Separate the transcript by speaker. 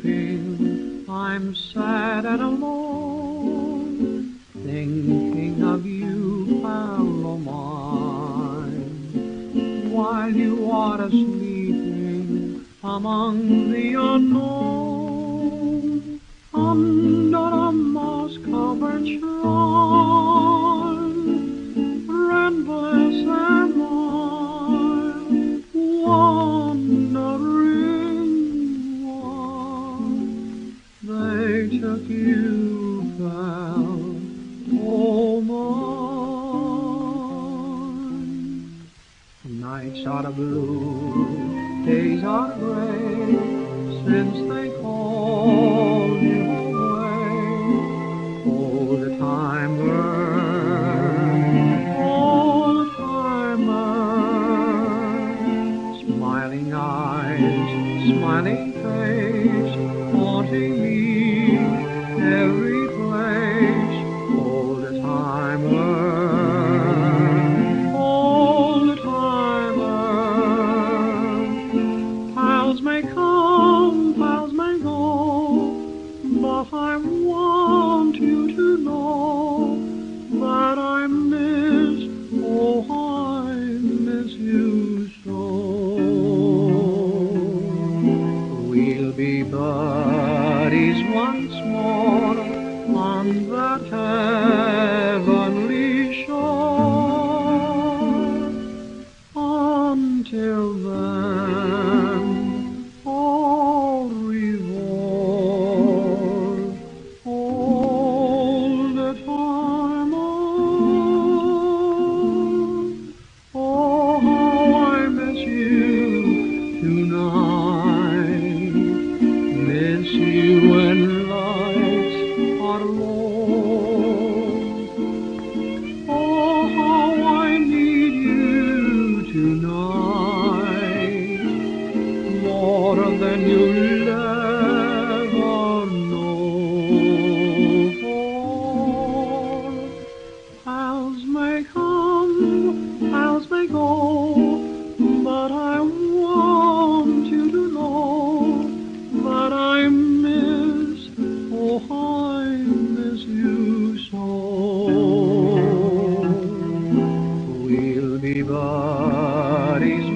Speaker 1: sleeping, I'm sad and alone, thinking of you, pal o' mine, while you are sleeping among the unknown, under a moss-covered shrine. Friendless am I, wandering one. They took you, pal, oh mine. Nights are blue, days are gray, since they called you away. Oh, the time burns, oh, the time burns. Smiling eyes, smiling face, haunting me every place. Oh, the time burns, oh, the time burns. Pals may come, pals may go, but I want you to know that I miss, oh, I miss you so. We'll be buddies once more on that heavenly shore. Until then, au revoir, all the time on. Oh, how I miss you tonight, miss you when lights are low. Oh, how I need you tonight, more than you'll ever know. For pals may come, pals may go, but I want you to know that I miss, oh, I miss you so. We'll be buddies